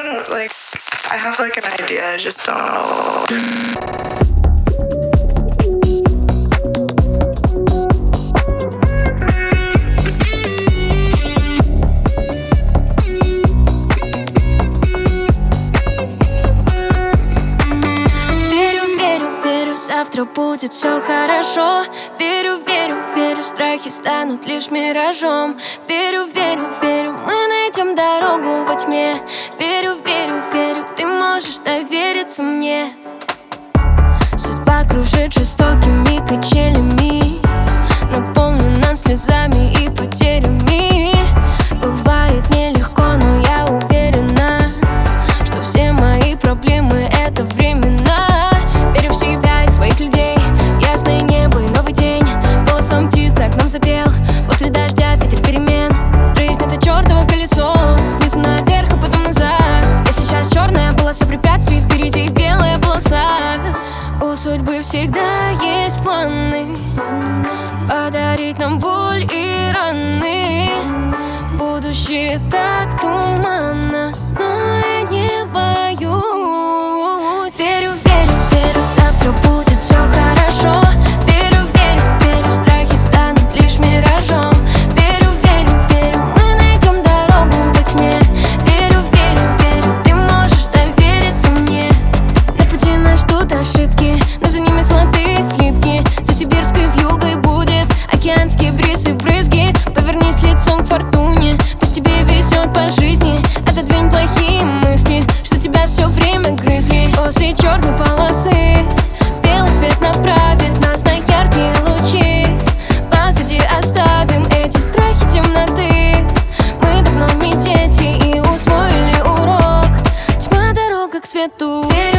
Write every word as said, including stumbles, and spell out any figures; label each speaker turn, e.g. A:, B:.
A: don't like. I have like an idea. I just don't know.
B: Завтра будет все хорошо. Верю, верю, верю, страхи станут лишь миражом. Верю, верю, верю, мы найдем дорогу во тьме. Верю, верю, верю, ты можешь довериться мне. Судьба кружит жестокими качелями, наполнена слезами и потерями. Бывает нелегко, но я уверена, что все мои проблемы — это временно. Верю в себя и своих людей, ясное небо и новый день. Голосом птицы окном запел, после дождя ветер перемен. Жизнь — это чертово колесо, снизу наверх, а потом назад. Если сейчас черная полоса препятствий, впереди белая полоса. У судьбы всегда есть планы подарить нам боль и раны. Будущее так туманно, но я не боюсь. Верю, верю, верю, завтра будет все хорошо. Верю, верю, верю, страхи станут лишь миражом. Верю, верю, верю, мы найдем дорогу во тьме. Верю, верю, верю, ты можешь довериться мне. На пути нас ждут ошибки, но за ними золотые слитки. За сибирской вьюгой будет океанский бриз и брызги. Повернись лицом к фортуне, пусть тебе везет по жизни. Отодвинь плохие мысли, что тебя все время грызли. После черной полосы белый свет направит нас на яркие лучи. Позади оставим эти страхи темноты. Мы давно не дети и усвоили урок. Тьма — дорога к свету. Верю,